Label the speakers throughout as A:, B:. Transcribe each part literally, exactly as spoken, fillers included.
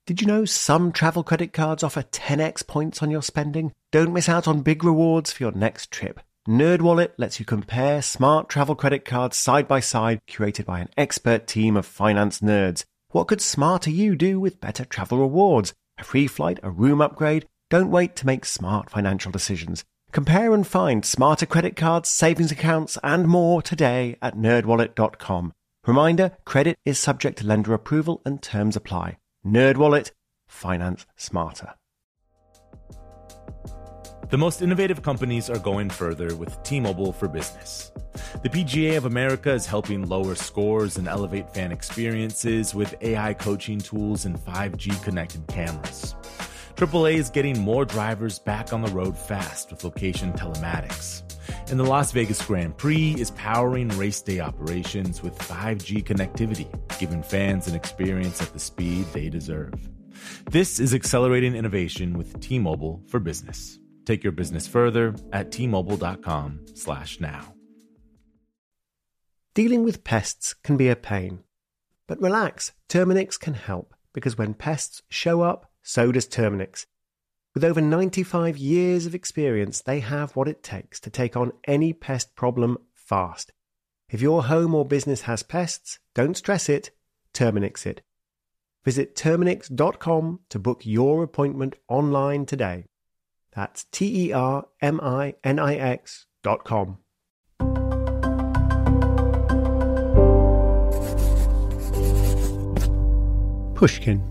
A: Did you know some travel credit cards offer ten x points on your spending? Don't miss out on big rewards for your next trip. NerdWallet lets you compare smart travel credit cards side by side, curated by an expert team of finance nerds. What could smarter you do with better travel rewards? A free flight, a room upgrade? Don't wait to make smart financial decisions. Compare and find smarter credit cards, savings accounts, and more today at nerd wallet dot com. Reminder, credit is subject to lender approval and terms apply. NerdWallet, finance smarter.
B: The most innovative companies are going further with T-Mobile for Business. The P G A of America is helping lower scores and elevate fan experiences with A I coaching tools and five G connected cameras. triple A is getting more drivers back on the road fast with location telematics. And the Las Vegas Grand Prix is powering race day operations with five G connectivity, giving fans an experience at the speed they deserve. This is accelerating innovation with T-Mobile for Business. Take your business further at T Mobile dot com slash now.
A: Dealing with pests can be a pain. But relax, Terminix can help, because when pests show up, so does Terminix. With over ninety-five years of experience, they have what it takes to take on any pest problem fast. If your home or business has pests, don't stress it, Terminix it. Visit Terminix dot com to book your appointment online today. That's T E R M I N I X dot com. Pushkin.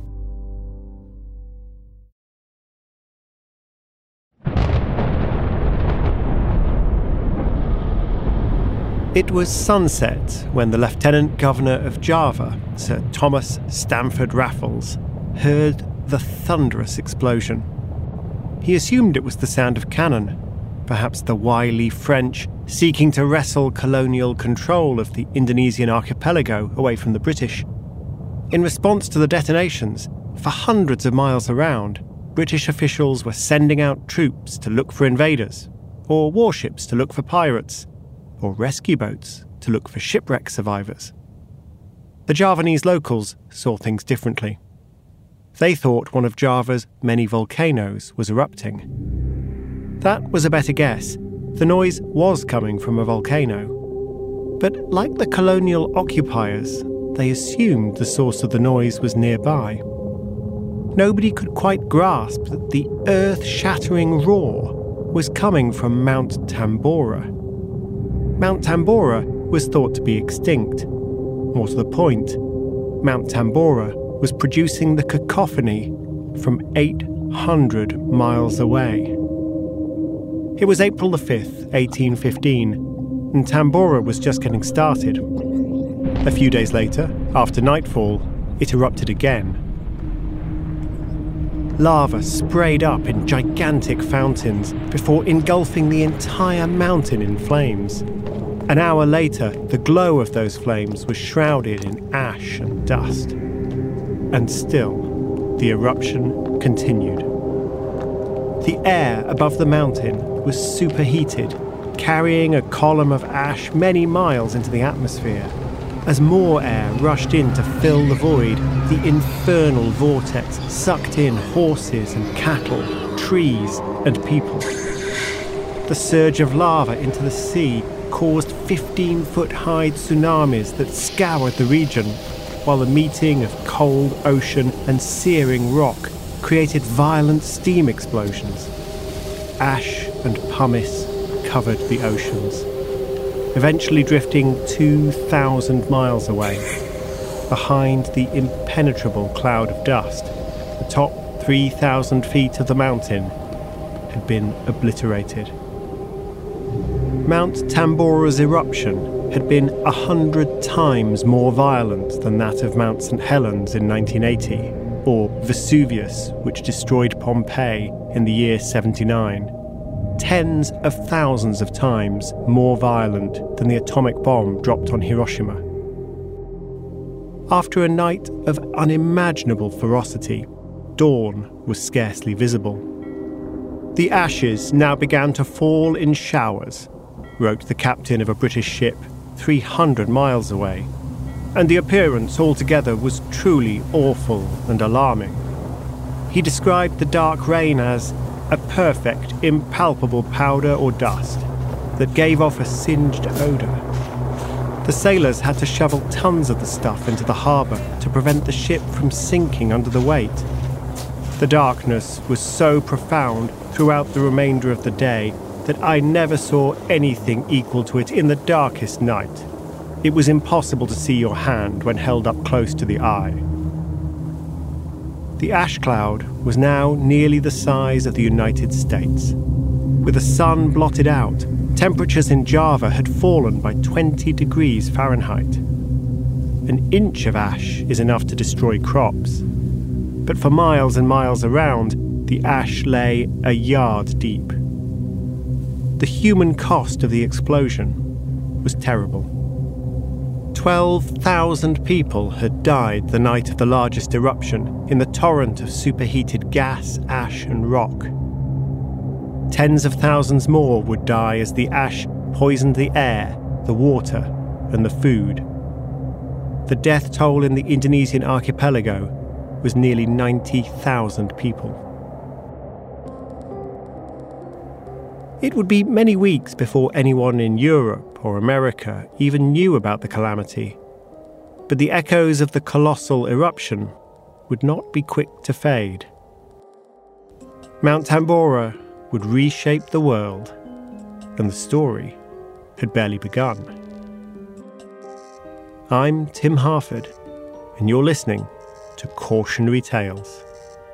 A: It was sunset when the Lieutenant Governor of Java, Sir Thomas Stamford Raffles, heard the thunderous explosion. He assumed it was the sound of cannon, perhaps the wily French seeking to wrestle colonial control of the Indonesian archipelago away from the British. In response to the detonations, for hundreds of miles around, British officials were sending out troops to look for invaders, or warships to look for pirates, or rescue boats to look for shipwreck survivors. The Javanese locals saw things differently. They thought one of Java's many volcanoes was erupting. That was a better guess. The noise was coming from a volcano. But like the colonial occupiers, they assumed the source of the noise was nearby. Nobody could quite grasp that the earth-shattering roar was coming from Mount Tambora. Mount Tambora was thought to be extinct. More to the point, Mount Tambora was producing the cacophony from eight hundred miles away. It was April the fifth, eighteen fifteen, and Tambora was just getting started. A few days later, after nightfall, it erupted again. Lava sprayed up in gigantic fountains before engulfing the entire mountain in flames. An hour later, the glow of those flames was shrouded in ash and dust. And still, the eruption continued. The air above the mountain was superheated, carrying a column of ash many miles into the atmosphere. As more air rushed in to fill the void, the infernal vortex sucked in horses and cattle, trees and people. The surge of lava into the sea caused fifteen-foot-high tsunamis that scoured the region, while the meeting of cold ocean and searing rock created violent steam explosions. Ash and pumice covered the oceans, eventually drifting two thousand miles away. Behind the impenetrable cloud of dust, the top three thousand feet of the mountain had been obliterated. Mount Tambora's eruption had been a hundred times more violent than that of Mount Saint Helens in nineteen eighty, or Vesuvius, which destroyed Pompeii in the year seventy-nine. Tens of thousands of times more violent than the atomic bomb dropped on Hiroshima. After a night of unimaginable ferocity, dawn was scarcely visible. The ashes now began to fall in showers, wrote the captain of a British ship three hundred miles away, and the appearance altogether was truly awful and alarming. He described the dark rain as a perfect, impalpable powder or dust that gave off a singed odour. The sailors had to shovel tons of the stuff into the harbour to prevent the ship from sinking under the weight. The darkness was so profound throughout the remainder of the day that I never saw anything equal to it in the darkest night. It was impossible to see your hand when held up close to the eye. The ash cloud was now nearly the size of the United States. With the sun blotted out, temperatures in Java had fallen by twenty degrees Fahrenheit. An inch of ash is enough to destroy crops, but for miles and miles around, the ash lay a yard deep. The human cost of the explosion was terrible. twelve thousand people had died the night of the largest eruption in the torrent of superheated gas, ash and rock. Tens of thousands more would die as the ash poisoned the air, the water, and the food. The death toll in the Indonesian archipelago was nearly ninety thousand people. It would be many weeks before anyone in Europe or America even knew about the calamity, but the echoes of the colossal eruption would not be quick to fade. Mount Tambora would reshape the world, and the story had barely begun. I'm Tim Harford, and you're listening to Cautionary Tales.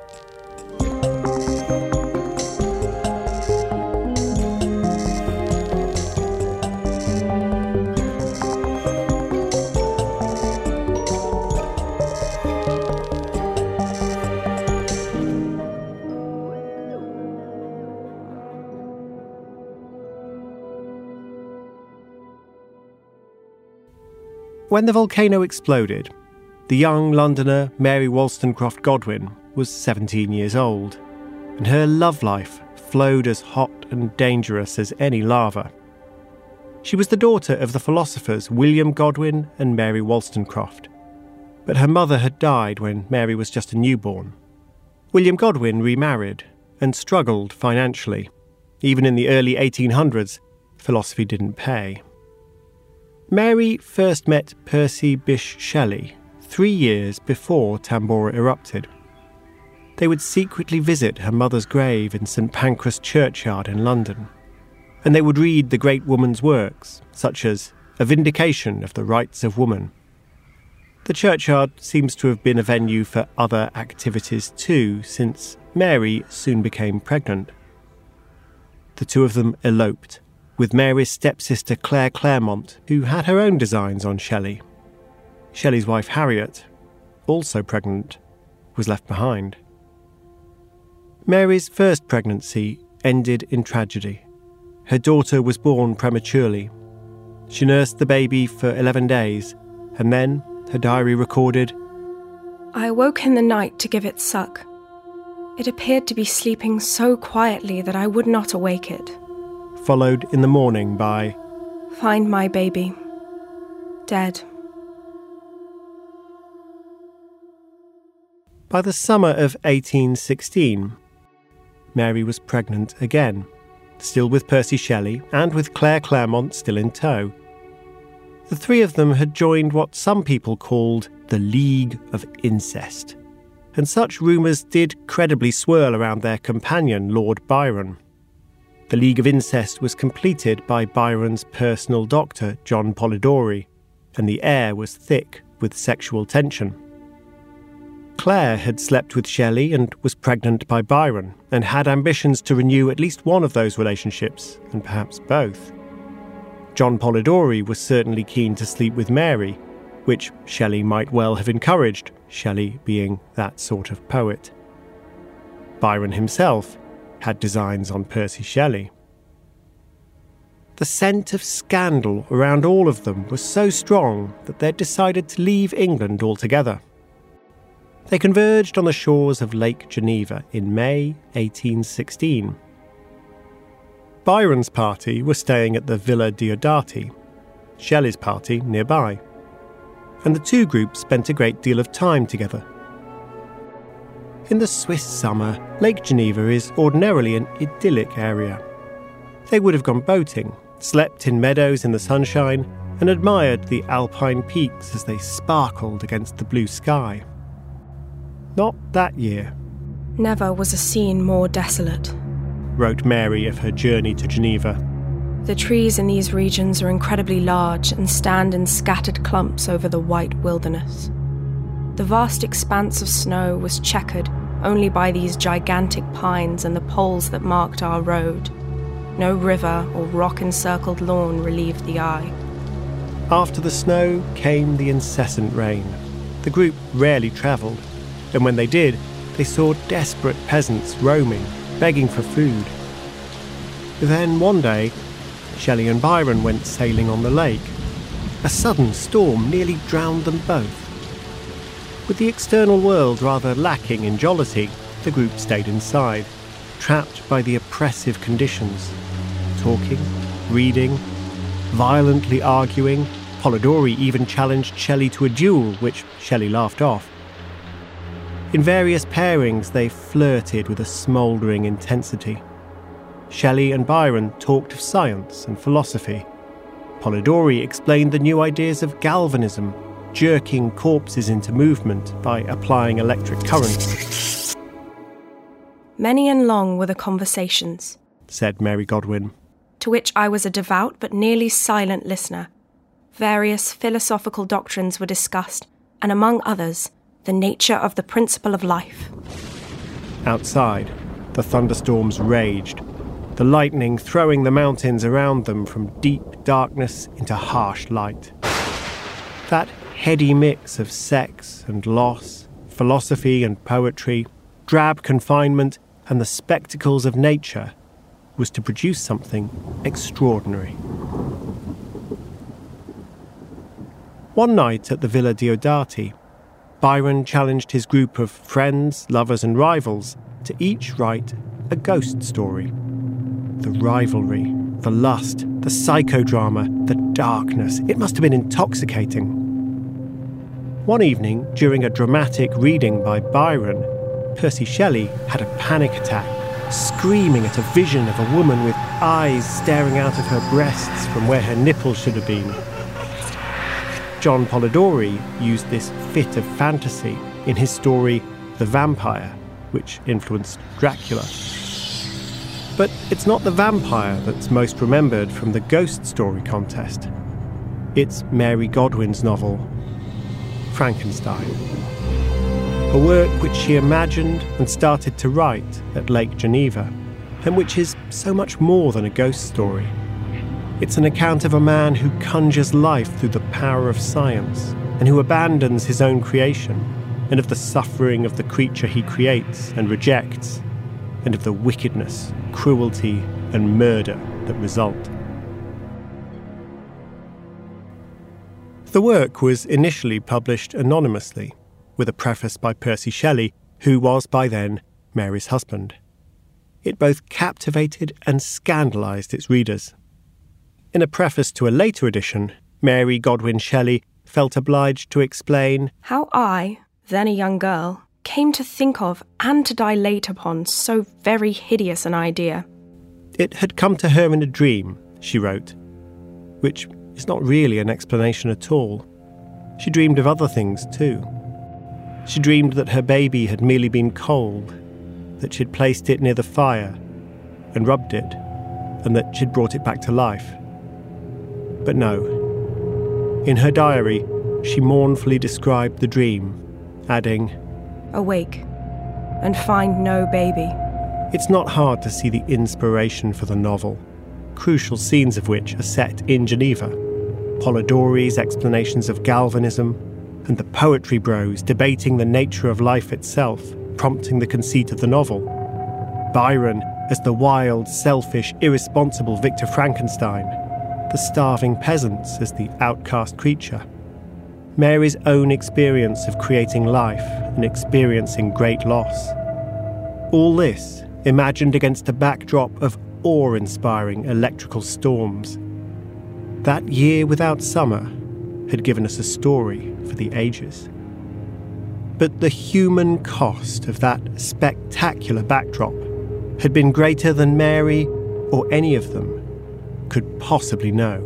A: When the volcano exploded, the young Londoner Mary Wollstonecraft Godwin was seventeen years old, and her love life flowed as hot and dangerous as any lava. She was the daughter of the philosophers William Godwin and Mary Wollstonecraft, but her mother had died when Mary was just a newborn. William Godwin remarried and struggled financially. Even in the early eighteen hundreds, philosophy didn't pay. Mary first met Percy Bysshe Shelley three years before Tambora erupted. They would secretly visit her mother's grave in St Pancras Churchyard in London, and they would read the great woman's works, such as A Vindication of the Rights of Woman. The churchyard seems to have been a venue for other activities too, since Mary soon became pregnant. The two of them eloped, with Mary's stepsister Claire Clairmont, who had her own designs on Shelley. Shelley's wife Harriet, also pregnant, was left behind. Mary's first pregnancy ended in tragedy. Her daughter was born prematurely. She nursed the baby for eleven days, and then, her diary recorded,
C: I awoke in the night to give it suck. It appeared to be sleeping so quietly that I would not awake it.
A: Followed in the morning by,
C: Find my baby. Dead.
A: By the summer of eighteen sixteen, Mary was pregnant again, still with Percy Shelley and with Claire Clairmont still in tow. The three of them had joined what some people called the League of Incest, and such rumours did credibly swirl around their companion, Lord Byron. The League of Incest was completed by Byron's personal doctor, John Polidori, and the air was thick with sexual tension. Claire had slept with Shelley and was pregnant by Byron, and had ambitions to renew at least one of those relationships, and perhaps both. John Polidori was certainly keen to sleep with Mary, which Shelley might well have encouraged, Shelley being that sort of poet. Byron himself had designs on Percy Shelley. The scent of scandal around all of them was so strong that they'd decided to leave England altogether. They converged on the shores of Lake Geneva in May eighteen sixteen. Byron's party was staying at the Villa Diodati, Shelley's party nearby, and the two groups spent a great deal of time together. In the Swiss summer, Lake Geneva is ordinarily an idyllic area. They would have gone boating, slept in meadows in the sunshine, and admired the alpine peaks as they sparkled against the blue sky. Not that year.
C: Never was a scene more desolate,
A: wrote Mary of her journey to Geneva.
C: The trees in these regions are incredibly large and stand in scattered clumps over the white wilderness. The vast expanse of snow was checkered only by these gigantic pines and the poles that marked our road. No river or rock-encircled lawn relieved the eye.
A: After the snow came the incessant rain. The group rarely travelled, and when they did, they saw desperate peasants roaming, begging for food. Then one day, Shelley and Byron went sailing on the lake. A sudden storm nearly drowned them both. With the external world rather lacking in jollity, the group stayed inside, trapped by the oppressive conditions. Talking, reading, violently arguing. Polidori even challenged Shelley to a duel, which Shelley laughed off. In various pairings, they flirted with a smouldering intensity. Shelley and Byron talked of science and philosophy. Polidori explained the new ideas of galvanism, jerking corpses into movement by applying electric currents.
C: Many and long were the conversations,
A: said Mary Godwin,
C: to which I was a devout but nearly silent listener. Various philosophical doctrines were discussed, and among others, the nature of the principle of life. Outside,
A: the thunderstorms raged, the lightning throwing the mountains around them from deep darkness into harsh light. That heady mix of sex and loss, philosophy and poetry, drab confinement and the spectacles of nature was to produce something extraordinary. One night at the Villa Diodati, Byron challenged his group of friends, lovers and rivals to each write a ghost story. The rivalry, the lust, the psychodrama, the darkness, it must have been intoxicating. One evening, during a dramatic reading by Byron, Percy Shelley had a panic attack, screaming at a vision of a woman with eyes staring out of her breasts from where her nipples should have been. John Polidori used this fit of fantasy in his story The Vampire, which influenced Dracula. But it's not the vampire that's most remembered from the ghost story contest. It's Mary Godwin's novel, Frankenstein. A work which she imagined and started to write at Lake Geneva, and which is so much more than a ghost story. It's an account of a man who conjures life through the power of science, and who abandons his own creation, and of the suffering of the creature he creates and rejects, and of the wickedness, cruelty, and murder that result. The work was initially published anonymously, with a preface by Percy Shelley, who was by then Mary's husband. It both captivated and scandalised its readers. In a preface to a later edition, Mary Godwin Shelley felt obliged to explain
C: how I, then a young girl, came to think of and to dilate upon so very hideous an idea.
A: It had come to her in a dream, she wrote, which is not really an explanation at all. She dreamed of other things too. She dreamed that her baby had merely been cold, that she'd placed it near the fire and rubbed it, and that she'd brought it back to life. But no. In her diary, she mournfully described the dream, adding,
C: "Awake, and find no baby."
A: It's not hard to see the inspiration for the novel, crucial scenes of which are set in Geneva. Polidori's explanations of galvanism, and the poetry bros debating the nature of life itself, prompting the conceit of the novel. Byron as the wild, selfish, irresponsible Victor Frankenstein. The starving peasants as the outcast creature. Mary's own experience of creating life and experiencing great loss. All this imagined against a backdrop of awe-inspiring electrical storms. That year without summer had given us a story for the ages. But the human cost of that spectacular backdrop had been greater than Mary, or any of them, could possibly know.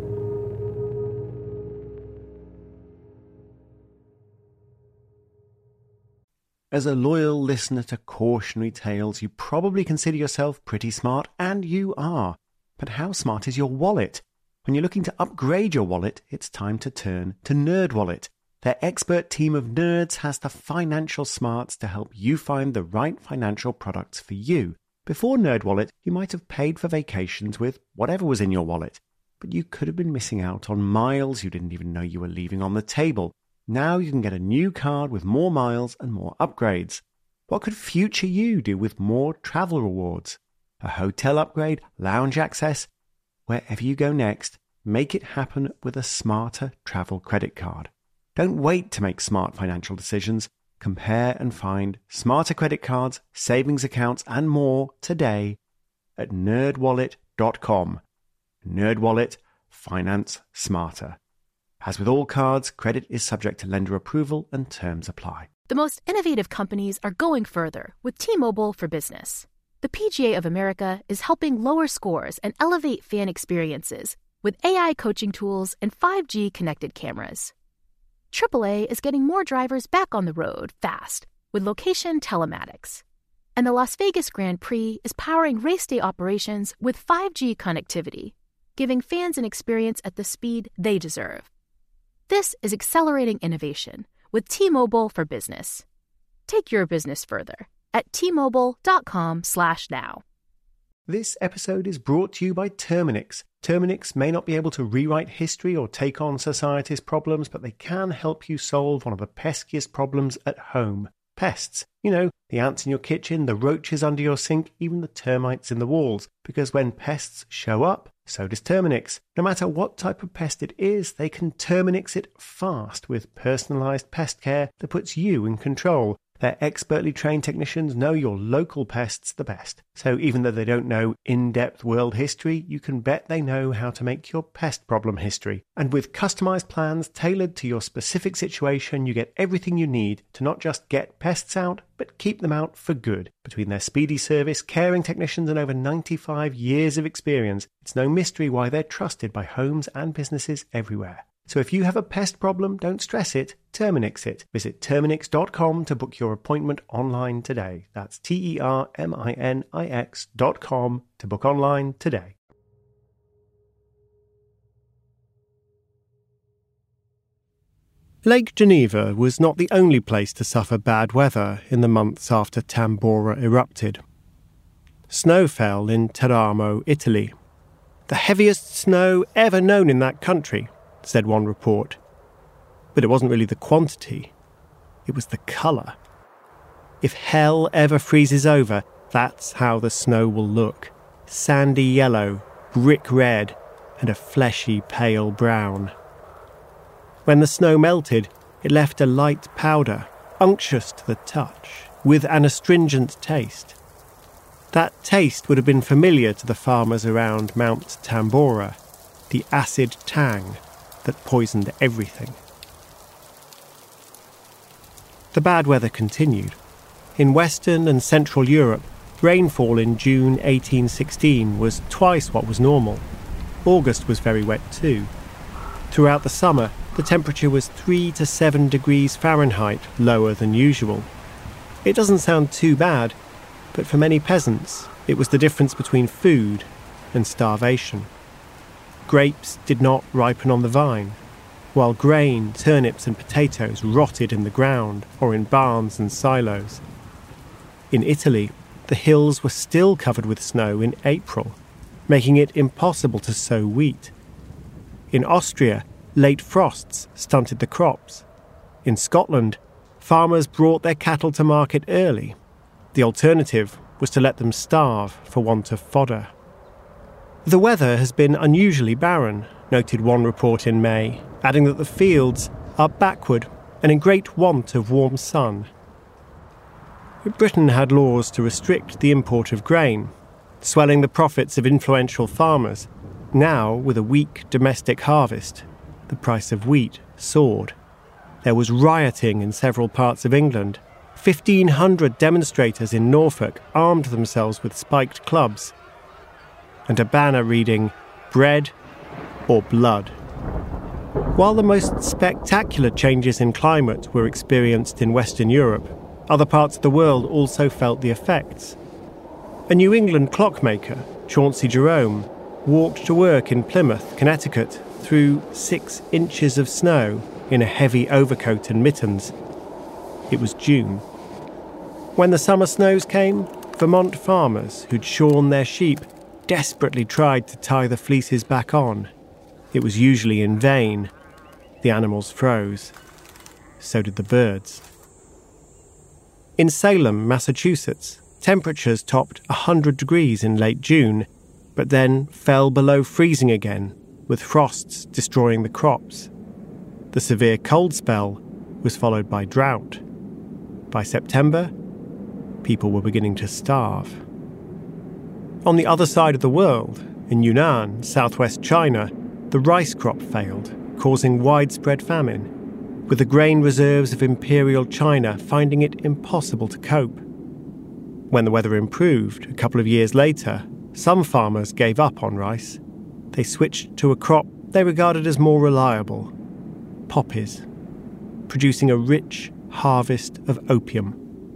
A: As a loyal listener to Cautionary Tales, you probably consider yourself pretty smart, and you are. But how smart is your wallet? When you're looking to upgrade your wallet, it's time to turn to NerdWallet. Their expert team of nerds has the financial smarts to help you find the right financial products for you. Before NerdWallet, you might have paid for vacations with whatever was in your wallet, but you could have been missing out on miles you didn't even know you were leaving on the table. Now you can get a new card with more miles and more upgrades. What could future you do with more travel rewards? A hotel upgrade, lounge access? Wherever you go next, make it happen with a smarter travel credit card. Don't wait to make smart financial decisions. Compare and find smarter credit cards, savings accounts, and more today at nerd wallet dot com. NerdWallet, finance smarter. As with all cards, credit is subject to lender approval and terms apply.
D: The most innovative companies are going further with T-Mobile for Business. The P G A of America is helping lower scores and elevate fan experiences with A I coaching tools and five G connected cameras. triple A is getting more drivers back on the road fast with location telematics. And the Las Vegas Grand Prix is powering race day operations with five G connectivity, giving fans an experience at the speed they deserve. This is accelerating innovation with T-Mobile for Business. Take your business further at T Mobile dot com slash now.
A: This episode is brought to you by Terminix. Terminix may not be able to rewrite history or take on society's problems, but they can help you solve one of the peskiest problems at home. Pests. You know, the ants in your kitchen, the roaches under your sink, even the termites in the walls. Because when pests show up, so does Terminix. No matter what type of pest it is, they can Terminix it fast with personalised pest care that puts you in control. Their expertly trained technicians know your local pests the best. So even though they don't know in-depth world history, you can bet they know how to make your pest problem history. And with customized plans tailored to your specific situation, you get everything you need to not just get pests out, but keep them out for good. Between their speedy service, caring technicians, and over ninety-five years of experience, it's no mystery why they're trusted by homes and businesses everywhere. So if you have a pest problem, don't stress it, Terminix it. Visit Terminix dot com to book your appointment online today. That's T E R M I N I X dot com to book online today. Lake Geneva was not the only place to suffer bad weather in the months after Tambora erupted. Snow fell in Teramo, Italy. The heaviest snow ever known in that country, said one report. But it wasn't really the quantity, it was the colour. If hell ever freezes over, that's how the snow will look. Sandy yellow, brick red, and a fleshy pale brown. When the snow melted, it left a light powder, unctuous to the touch, with an astringent taste. That taste would have been familiar to the farmers around Mount Tambora, the acid tang that poisoned everything. The bad weather continued. In Western and Central Europe, rainfall in June eighteen sixteen was twice what was normal. August was very wet too. Throughout the summer, the temperature was three to seven degrees Fahrenheit lower than usual. It doesn't sound too bad, but for many peasants, it was the difference between food and starvation. Grapes did not ripen on the vine, while grain, turnips and potatoes rotted in the ground or in barns and silos. In Italy, the hills were still covered with snow in April, making it impossible to sow wheat. In Austria, late frosts stunted the crops. In Scotland, farmers brought their cattle to market early. The alternative was to let them starve for want of fodder. The weather has been unusually barren, noted one report in May, adding that the fields are backward and in great want of warm sun. Britain had laws to restrict the import of grain, swelling the profits of influential farmers. Now, with a weak domestic harvest, the price of wheat soared. There was rioting in several parts of England. fifteen hundred demonstrators in Norfolk armed themselves with spiked clubs, and a banner reading, "Bread or Blood." While the most spectacular changes in climate were experienced in Western Europe, other parts of the world also felt the effects. A New England clockmaker, Chauncey Jerome, walked to work in Plymouth, Connecticut, through six inches of snow in a heavy overcoat and mittens. It was June. When the summer snows came, Vermont farmers who'd shorn their sheep desperately tried to tie the fleeces back on. It was usually in vain. The animals froze. So did the birds. In Salem, Massachusetts, temperatures topped one hundred degrees in late June, but then fell below freezing again, with frosts destroying the crops. The severe cold spell was followed by drought. By September, people were beginning to starve. On the other side of the world, in Yunnan, southwest China, the rice crop failed, causing widespread famine, with the grain reserves of Imperial China finding it impossible to cope. When the weather improved a couple of years later, some farmers gave up on rice. They switched to a crop they regarded as more reliable, poppies, producing a rich harvest of opium.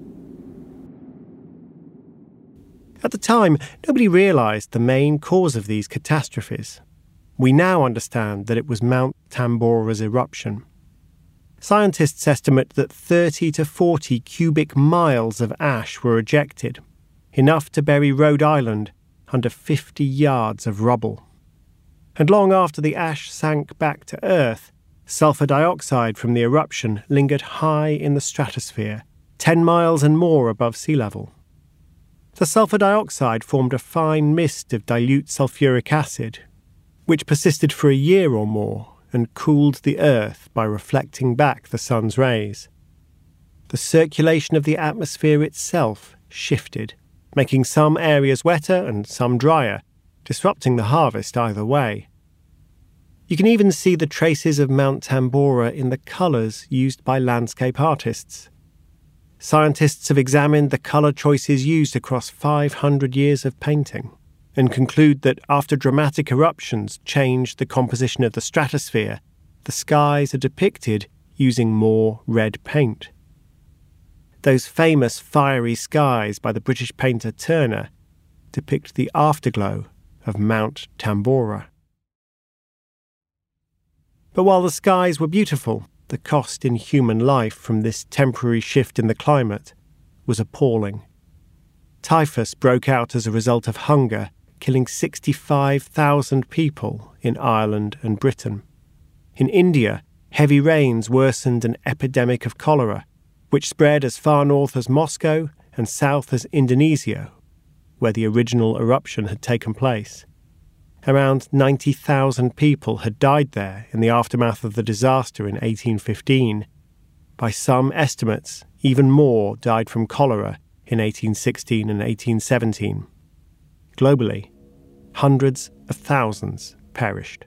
A: At the time, nobody realised the main cause of these catastrophes. We now understand that it was Mount Tambora's eruption. Scientists estimate that thirty to forty cubic miles of ash were ejected, enough to bury Rhode Island under fifty yards of rubble. And long after the ash sank back to Earth, sulfur dioxide from the eruption lingered high in the stratosphere, ten miles and more above sea level. The sulfur dioxide formed a fine mist of dilute sulfuric acid, which persisted for a year or more and cooled the Earth by reflecting back the sun's rays. The circulation of the atmosphere itself shifted, making some areas wetter and some drier, disrupting the harvest either way. You can even see the traces of Mount Tambora in the colours used by landscape artists. Scientists have examined the colour choices used across five hundred years of painting and conclude that after dramatic eruptions changed the composition of the stratosphere, the skies are depicted using more red paint. Those famous fiery skies by the British painter Turner depict the afterglow of Mount Tambora. But while the skies were beautiful, the cost in human life from this temporary shift in the climate was appalling. Typhus broke out as a result of hunger, killing sixty-five thousand people in Ireland and Britain. In India, heavy rains worsened an epidemic of cholera, which spread as far north as Moscow and south as Indonesia, where the original eruption had taken place. Around ninety thousand people had died there in the aftermath of the disaster in eighteen fifteen. By some estimates, even more died from cholera in eighteen sixteen and eighteen seventeen. Globally, hundreds of thousands perished.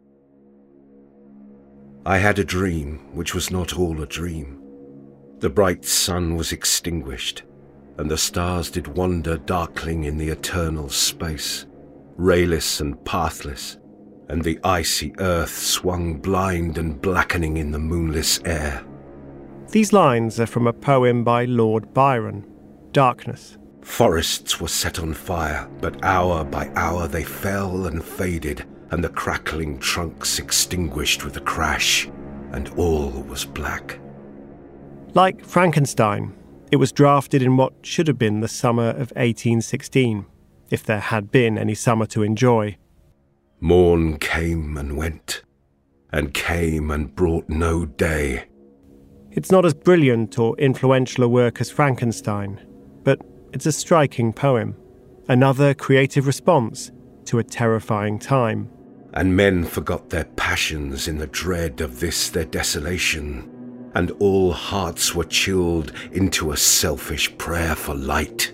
E: I had a dream which was not all a dream. The bright sun was extinguished, and the stars did wander darkling in the eternal space, rayless and pathless, and the icy earth swung blind and blackening in the moonless air.
A: These lines are from a poem by Lord Byron, Darkness.
E: Forests were set on fire, but hour by hour they fell and faded, and the crackling trunks extinguished with a crash, and all was black.
A: Like Frankenstein, it was drafted in what should have been the summer of eighteen sixteen, if there had been any summer to enjoy.
E: Morn came and went, and came and brought no day.
A: It's not as brilliant or influential a work as Frankenstein, but it's a striking poem, another creative response to a terrifying time.
E: And men forgot their passions in the dread of this their desolation, and all hearts were chilled into a selfish prayer for light.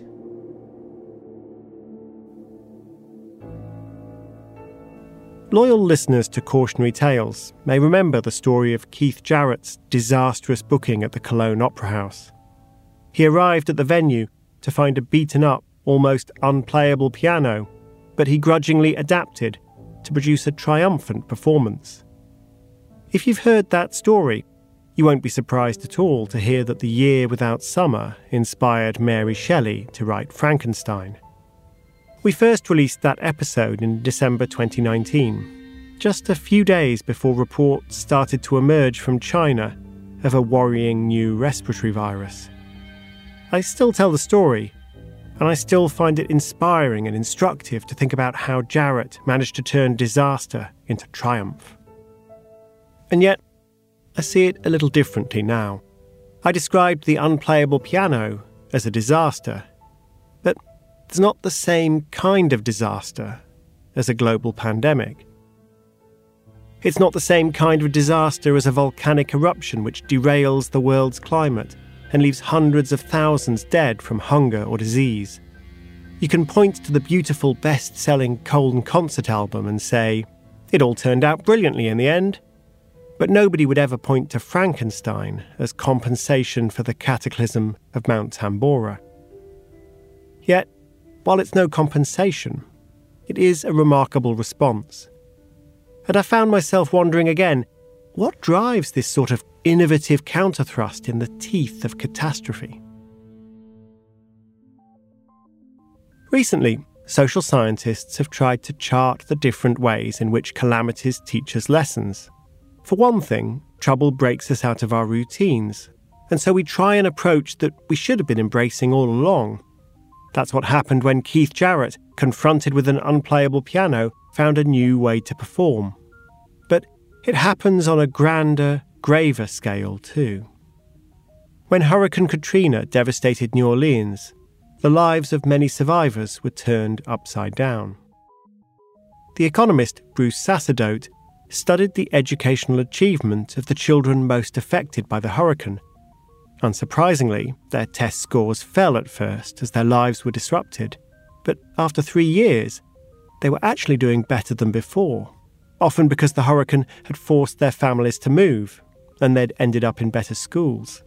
A: Loyal listeners to Cautionary Tales may remember the story of Keith Jarrett's disastrous booking at the Cologne Opera House. He arrived at the venue to find a beaten-up, almost unplayable piano, but he grudgingly adapted to produce a triumphant performance. If you've heard that story, you won't be surprised at all to hear that The Year Without Summer inspired Mary Shelley to write Frankenstein. We first released that episode in December twenty nineteen, just a few days before reports started to emerge from China of a worrying new respiratory virus. I still tell the story, and I still find it inspiring and instructive to think about how Jarrett managed to turn disaster into triumph. And yet, I see it a little differently now. I described the unplayable piano as a disaster, but it's not the same kind of disaster as a global pandemic. It's not the same kind of disaster as a volcanic eruption which derails the world's climate and leaves hundreds of thousands dead from hunger or disease. You can point to the beautiful best-selling Colne concert album and say, it all turned out brilliantly in the end. But nobody would ever point to Frankenstein as compensation for the cataclysm of Mount Tambora. Yet, while it's no compensation, it is a remarkable response. And I found myself wondering again, what drives this sort of innovative counterthrust in the teeth of catastrophe? Recently, social scientists have tried to chart the different ways in which calamities teach us lessons. For one thing, trouble breaks us out of our routines, and so we try an approach that we should have been embracing all along. That's what happened when Keith Jarrett, confronted with an unplayable piano, found a new way to perform. But it happens on a grander, graver scale too. When Hurricane Katrina devastated New Orleans, the lives of many survivors were turned upside down. The economist Bruce Sacerdote studied the educational achievement of the children most affected by the hurricane. Unsurprisingly, their test scores fell at first as their lives were disrupted, but after three years, they were actually doing better than before, often because the hurricane had forced their families to move, and they'd ended up in better schools.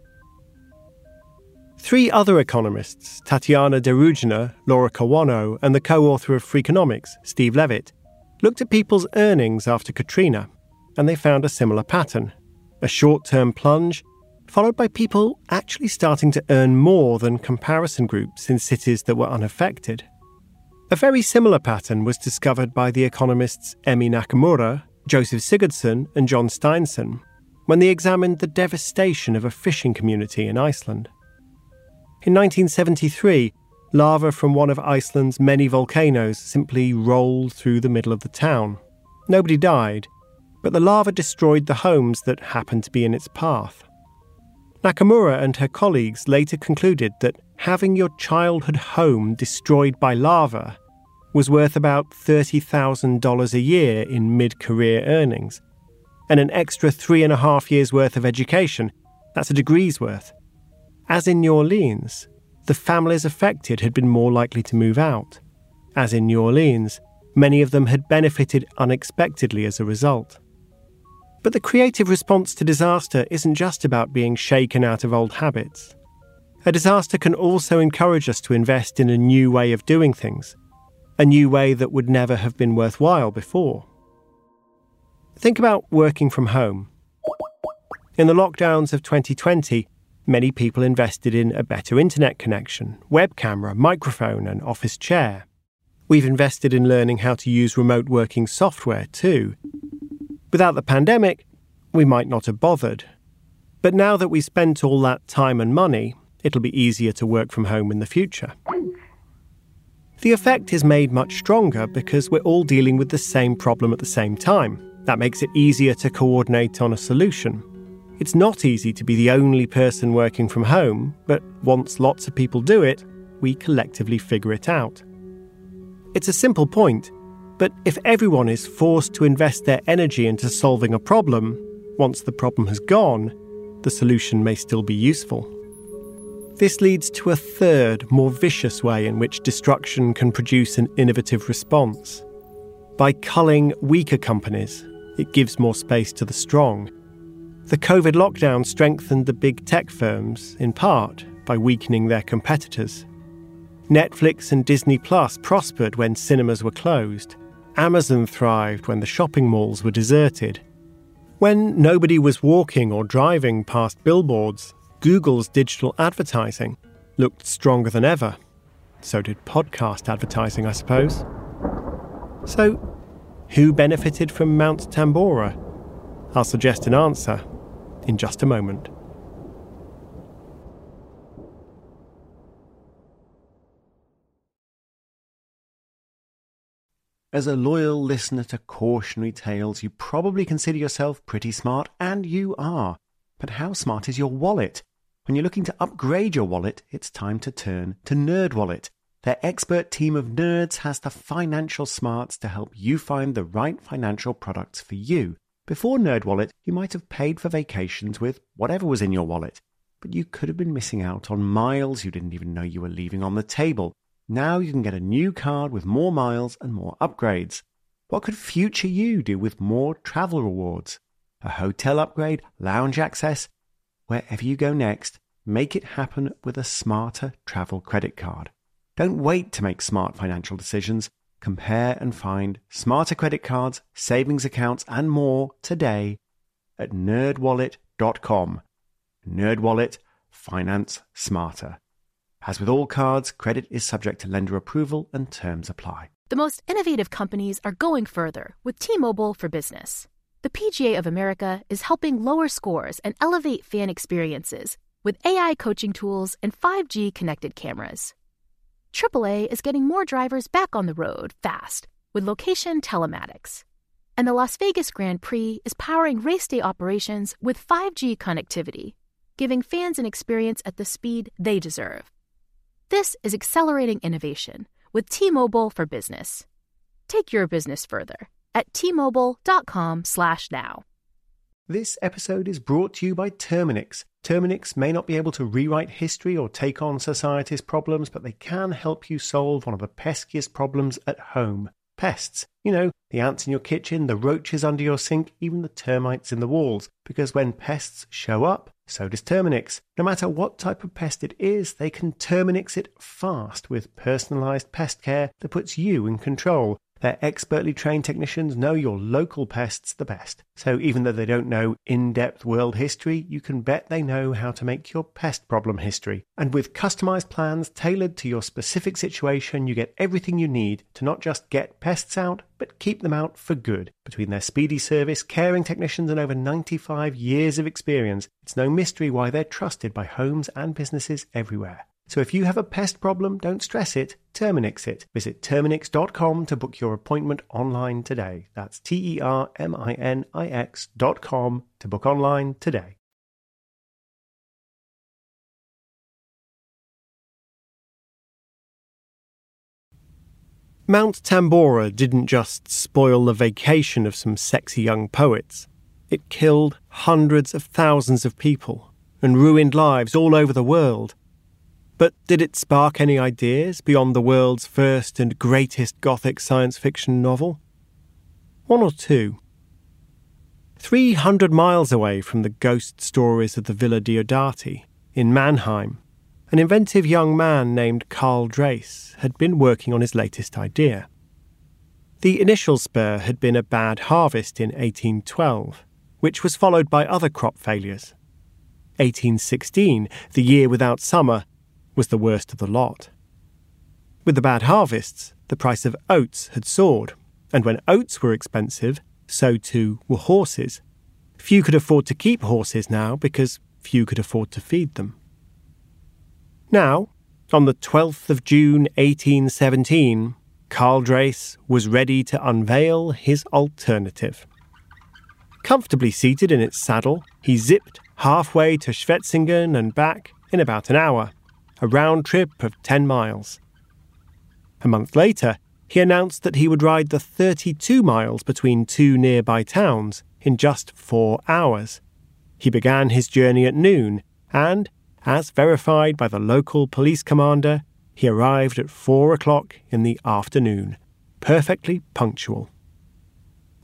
A: Three other economists, Tatiana Derugina, Laura Kawano, and the co-author of Freakonomics, Steve Levitt, looked at people's earnings after Katrina, and they found a similar pattern. A short-term plunge, followed by people actually starting to earn more than comparison groups in cities that were unaffected. A very similar pattern was discovered by the economists Emi Nakamura, Joseph Sigurdsson, and John Steinson when they examined the devastation of a fishing community in Iceland. In nineteen seventy-three, lava from one of Iceland's many volcanoes simply rolled through the middle of the town. Nobody died, but the lava destroyed the homes that happened to be in its path. Nakamura and her colleagues later concluded that having your childhood home destroyed by lava was worth about thirty thousand dollars a year in mid-career earnings, and an extra three and a half years' worth of education, that's a degree's worth. As in New Orleans, the families affected had been more likely to move out. As in New Orleans, many of them had benefited unexpectedly as a result. But the creative response to disaster isn't just about being shaken out of old habits. A disaster can also encourage us to invest in a new way of doing things, a new way that would never have been worthwhile before. Think about working from home. In the lockdowns of twenty twenty, many people invested in a better internet connection, web camera, microphone, and office chair. We've invested in learning how to use remote working software too. Without the pandemic, we might not have bothered. But now that we've spent all that time and money, it'll be easier to work from home in the future. The effect is made much stronger because we're all dealing with the same problem at the same time. That makes it easier to coordinate on a solution. It's not easy to be the only person working from home, but once lots of people do it, we collectively figure it out. It's a simple point, but if everyone is forced to invest their energy into solving a problem, once the problem has gone, the solution may still be useful. This leads to a third, more vicious way in which destruction can produce an innovative response. By culling weaker companies, it gives more space to the strong. The COVID lockdown strengthened the big tech firms, in part, by weakening their competitors. Netflix and Disney Plus prospered when cinemas were closed. Amazon thrived when the shopping malls were deserted. When nobody was walking or driving past billboards, Google's digital advertising looked stronger than ever. So did podcast advertising, I suppose. So, who benefited from Mount Tambora? I'll suggest an answer in just a moment. As a loyal listener to Cautionary Tales, you probably consider yourself pretty smart, and you are. But how smart is your wallet? When you're looking to upgrade your wallet, it's time to turn to NerdWallet. Their expert team of nerds has the financial smarts to help you find the right financial products for you. Before NerdWallet, you might have paid for vacations with whatever was in your wallet, but you could have been missing out on miles you didn't even know you were leaving on the table. Now you can get a new card with more miles and more upgrades. What could future you do with more travel rewards? A hotel upgrade, lounge access? Wherever you go next, make it happen with a smarter travel credit card. Don't wait to make smart financial decisions. Compare and find smarter credit cards, savings accounts, and more today at nerd wallet dot com. NerdWallet, finance smarter. As with all cards, credit is subject to lender approval and terms apply.
D: The most innovative companies are going further with T-Mobile for Business. The P G A of America is helping lower scores and elevate fan experiences with A I coaching tools and five G connected cameras. triple A is getting more drivers back on the road fast with location telematics. And the Las Vegas Grand Prix is powering race day operations with five G connectivity, giving fans an experience at the speed they deserve. This is accelerating innovation with T-Mobile for Business. Take your business further at T Mobile dot com slash now.
A: This episode is brought to you by Terminix. Terminix may not be able to rewrite history or take on society's problems, but they can help you solve one of the peskiest problems at home. Pests. You know, the ants in your kitchen, the roaches under your sink, even the termites in the walls. Because when pests show up, so does Terminix. No matter what type of pest it is, they can Terminix it fast with personalised pest care that puts you in control. Their expertly trained technicians know your local pests the best. So even though they don't know in-depth world history, you can bet they know how to make your pest problem history. And with customized plans tailored to your specific situation, you get everything you need to not just get pests out, but keep them out for good. Between their speedy service, caring technicians, and over ninety-five years of experience, it's no mystery why they're trusted by homes and businesses everywhere. So if you have a pest problem, don't stress it, Terminix it. Visit Terminix dot com to book your appointment online today. That's T E R M I N I X dot com to book online today. Mount Tambora didn't just spoil the vacation of some sexy young poets. It killed hundreds of thousands of people and ruined lives all over the world. But did it spark any ideas beyond the world's first and greatest Gothic science fiction novel? One or two. Three hundred miles away from the ghost stories of the Villa Diodati, in Mannheim, an inventive young man named Karl Dreis had been working on his latest idea. The initial spur had been a bad harvest in eighteen twelve, which was followed by other crop failures. eighteen sixteen, the year without summer, was the worst of the lot. With the bad harvests, the price of oats had soared, and when oats were expensive, so too were horses. Few could afford to keep horses now because few could afford to feed them. Now, on the twelfth of June eighteen seventeen, Karl Dreis was ready to unveil his alternative. Comfortably seated in its saddle, he zipped halfway to Schwetzingen and back in about an hour, a round trip of ten miles. A month later, he announced that he would ride the thirty-two miles between two nearby towns in just four hours. He began his journey at noon, and, as verified by the local police commander, he arrived at four o'clock in the afternoon, perfectly punctual.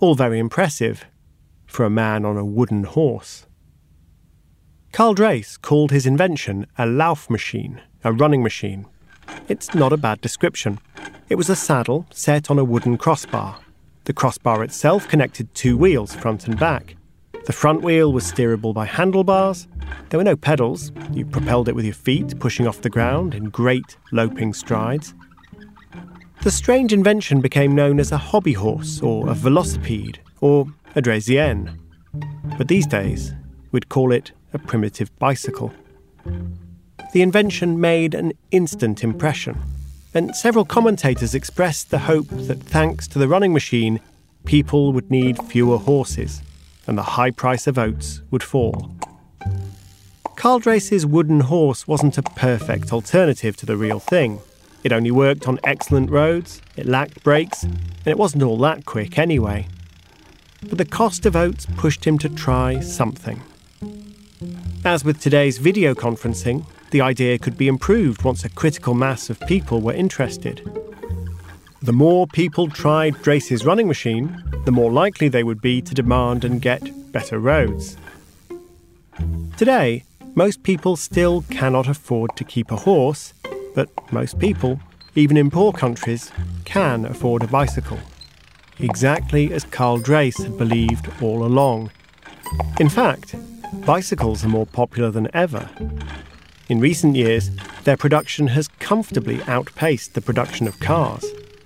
A: All very impressive for a man on a wooden horse. Carl Drees called his invention a Laufmaschine, a running machine. It's not a bad description. It was a saddle set on a wooden crossbar. The crossbar itself connected two wheels, front and back. The front wheel was steerable by handlebars. There were no pedals. You propelled it with your feet, pushing off the ground in great loping strides. The strange invention became known as a hobby horse, or a velocipede, or a Dreesienne. But these days, we'd call it a primitive bicycle. The invention made an instant impression, and several commentators expressed the hope that thanks to the running machine, people would need fewer horses, and the high price of oats would fall. Carl Drees's wooden horse wasn't a perfect alternative to the real thing. It only worked on excellent roads, it lacked brakes, and it wasn't all that quick anyway. But the cost of oats pushed him to try something. As with today's video conferencing, the idea could be improved once a critical mass of people were interested. The more people tried Drees's running machine, the more likely they would be to demand and get better roads. Today, most people still cannot afford to keep a horse, but most people, even in poor countries, can afford a bicycle. Exactly as Carl Drees had believed all along. In fact, bicycles are more popular than ever. In recent years, their production has comfortably outpaced the production of cars.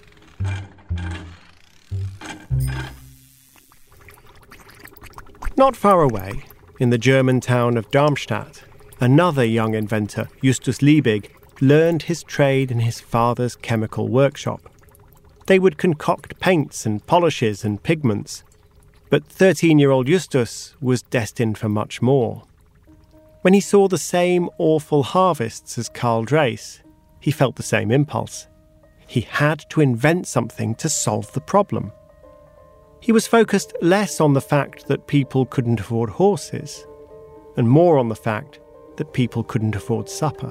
A: Not far away, in the German town of Darmstadt, another young inventor, Justus Liebig, learned his trade in his father's chemical workshop. They would concoct paints and polishes and pigments. But thirteen-year-old Justus was destined for much more. When he saw the same awful harvests as Carl Drees, he felt the same impulse. He had to invent something to solve the problem. He was focused less on the fact that people couldn't afford horses, and more on the fact that people couldn't afford supper.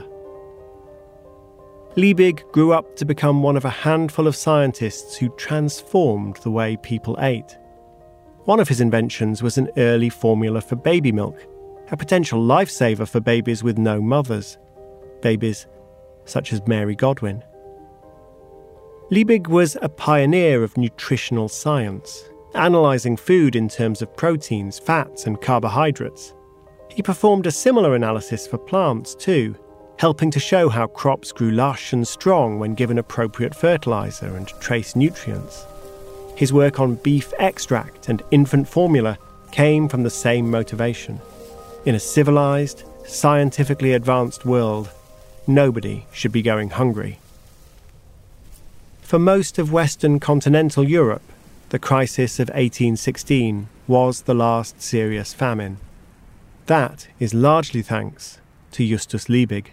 A: Liebig grew up to become one of a handful of scientists who transformed the way people ate. One of his inventions was an early formula for baby milk, a potential lifesaver for babies with no mothers, babies such as Mary Godwin. Liebig was a pioneer of nutritional science, analysing food in terms of proteins, fats and carbohydrates. He performed a similar analysis for plants too, helping to show how crops grew lush and strong when given appropriate fertiliser and trace nutrients. His work on beef extract and infant formula came from the same motivation. In a civilised, scientifically advanced world, nobody should be going hungry. For most of Western continental Europe, the crisis of eighteen sixteen was the last serious famine. That is largely thanks to Justus Liebig.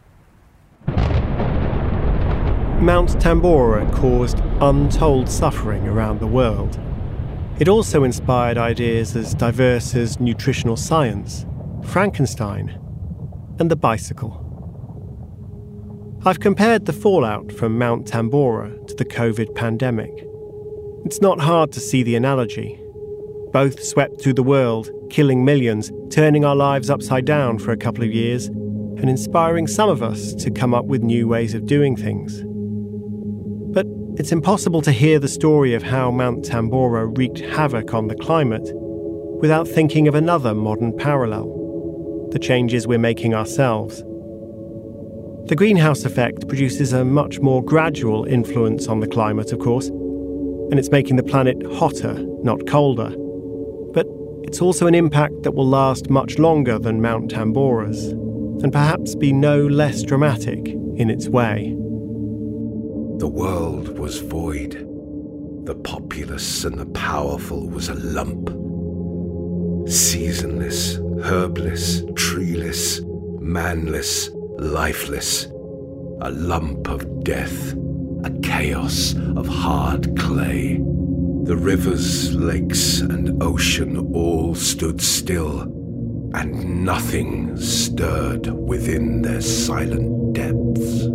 A: Mount Tambora caused untold suffering around the world. It also inspired ideas as diverse as nutritional science, Frankenstein, and the bicycle. I've compared the fallout from Mount Tambora to the COVID pandemic. It's not hard to see the analogy. Both swept through the world, killing millions, turning our lives upside down for a couple of years, and inspiring some of us to come up with new ways of doing things. But it's impossible to hear the story of how Mount Tambora wreaked havoc on the climate without thinking of another modern parallel, the changes we're making ourselves. The greenhouse effect produces a much more gradual influence on the climate, of course, and it's making the planet hotter, not colder. But it's also an impact that will last much longer than Mount Tambora's, and perhaps be no less dramatic in its way.
E: The world was void. The populace and the powerful was a lump. Seasonless, herbless, treeless, manless, lifeless. A lump of death. A chaos of hard clay. The rivers, lakes, and ocean all stood still, and nothing stirred within their silent depths.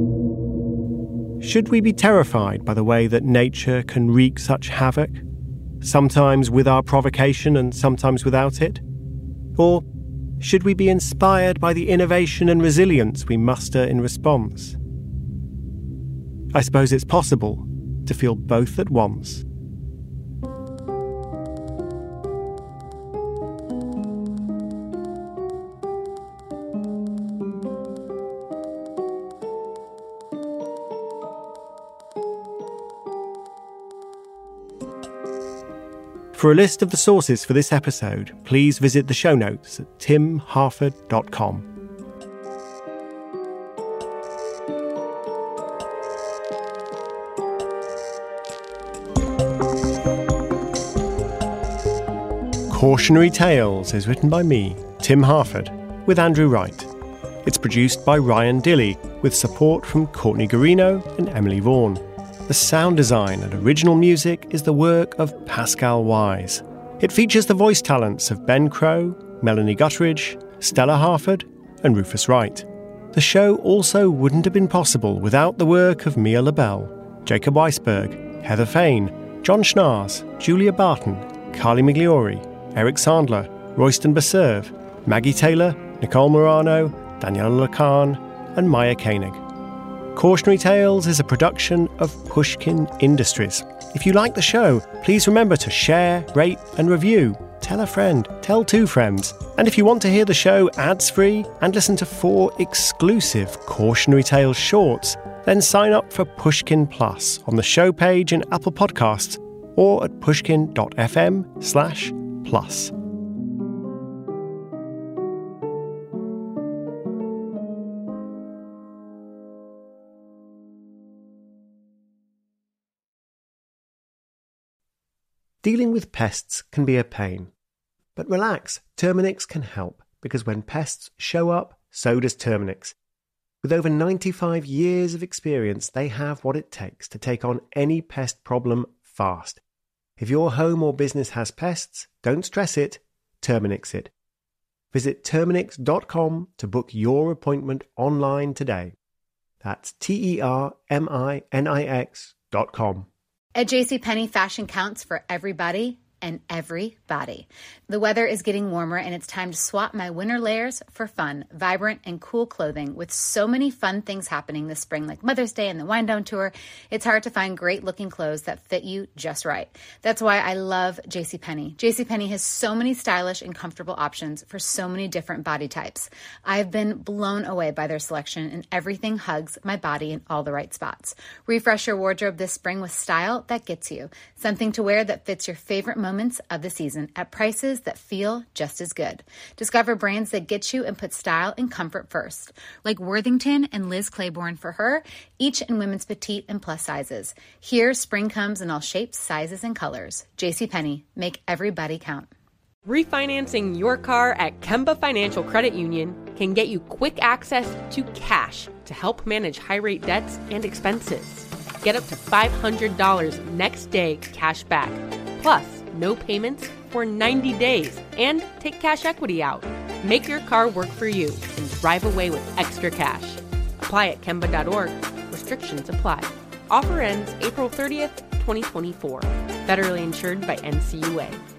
A: Should we be terrified by the way that nature can wreak such havoc? sometimes with our provocation and sometimes without it? Or should we be inspired by the innovation and resilience we muster in response? I suppose it's possible to feel both at once. For a list of the sources for this episode, please visit the show notes at tim harford dot com. Cautionary Tales is written by me, Tim Harford, with Andrew Wright. It's produced by Ryan Dilley, with support from Courtney Garino and Emily Vaughan. The sound design and original music is the work of Pascal Wise. It features the voice talents of Ben Crow, Melanie Gutteridge, Stella Harford, and Rufus Wright. The show also wouldn't have been possible without the work of Mia LaBelle, Jacob Weisberg, Heather Fain, John Schnars, Julia Barton, Carly Migliori, Eric Sandler, Royston Baserve, Maggie Taylor, Nicole Morano, Daniela Lacan, and Maya Koenig. Cautionary Tales is a production of Pushkin Industries. If you like the show, please remember to share, rate, and review. Tell a friend, tell two friends. And if you want to hear the show ads-free and listen to four exclusive Cautionary Tales shorts, then sign up for Pushkin Plus on the show page in Apple Podcasts or at pushkin.fm slash plus. Dealing with pests can be a pain. But relax, Terminix can help, because when pests show up, so does Terminix. With over ninety-five years of experience, they have what it takes to take on any pest problem fast. If your home or business has pests, don't stress it, Terminix it. Visit Terminix dot com to book your appointment online today. That's T E R M I N I X dot com.
F: At JCPenney, fashion counts for everybody and everybody. The weather is getting warmer and it's time to swap my winter layers for fun, vibrant, and cool clothing. With so many fun things happening this spring, like Mother's Day and the Wind Down Tour, it's hard to find great looking clothes that fit you just right. That's why I love JCPenney. JCPenney has so many stylish and comfortable options for so many different body types. I've been blown away by their selection, and everything hugs my body in all the right spots. Refresh your wardrobe this spring with style that gets you. Something to wear that fits your favorite moments of the season at prices that feel just as good. Discover brands that get you and put style and comfort first, like Worthington and Liz Claiborne for her, each in women's petite and plus sizes. Here, spring comes in all shapes, sizes, and colors. JCPenney, make everybody count.
G: Refinancing your car at Kemba Financial Credit Union can get you quick access to cash to help manage high-rate debts and expenses. Get up to five hundred dollars next day cash back, plus no payments for ninety days, and take cash equity out. Make your car work for you and drive away with extra cash. Apply at Kemba dot org. Restrictions apply. Offer ends April thirtieth, twenty twenty-four. Federally insured by N C U A.